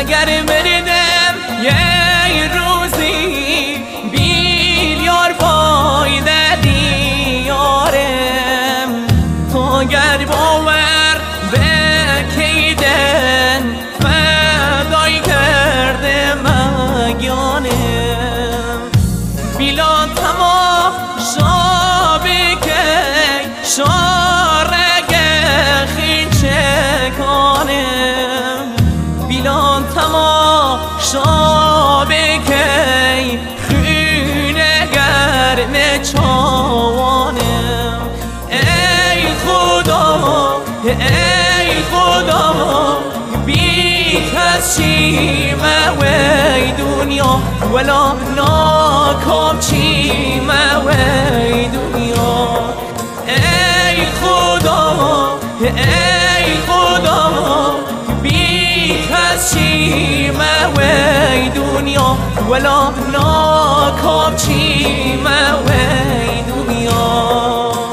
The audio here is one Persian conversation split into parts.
اگر مردم یه روزی بیلیار فایده دیارم تو گر باور بکیدن فدای کرده مگانم بیلا تماشا بکی شارگ خیچه کنم بیلا تماشا بکی خونه گرم چوانم ای خدا بی کسی موی دنیا ولا ناکام چی موی دنیا ای خدا بی کسی موی دنیا ولا ناکام چی موی دنیا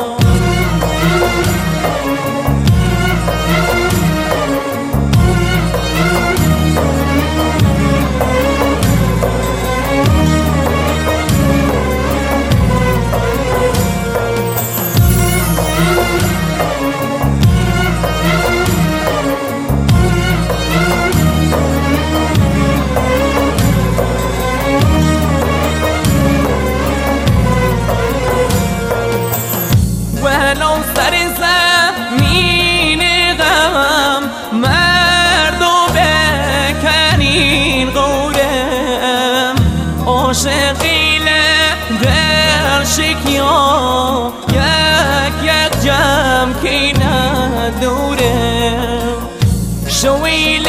ولو سر زمین غم مردم بکنین غورم عاشقی در شکیا یک جمع کی ندورم شویل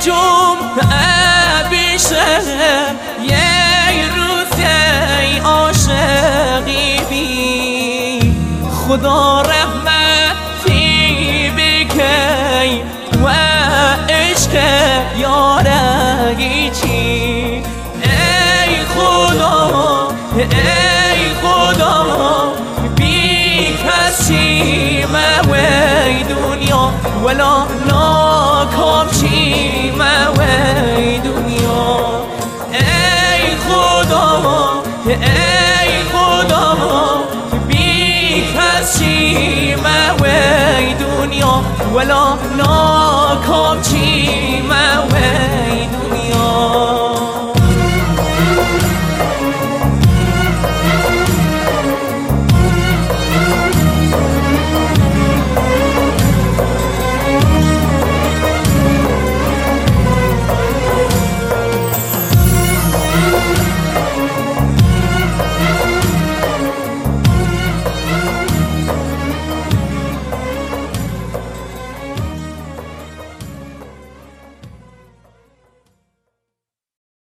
جمعه بیشه یه روز یه عاشقی بی خدا رحمتی بکی و عشق یارگی چی ای خدا بی کسی موی دنیا ولا ناکام چی موی دنیا ای خدا بی کسی موی دنیا ولا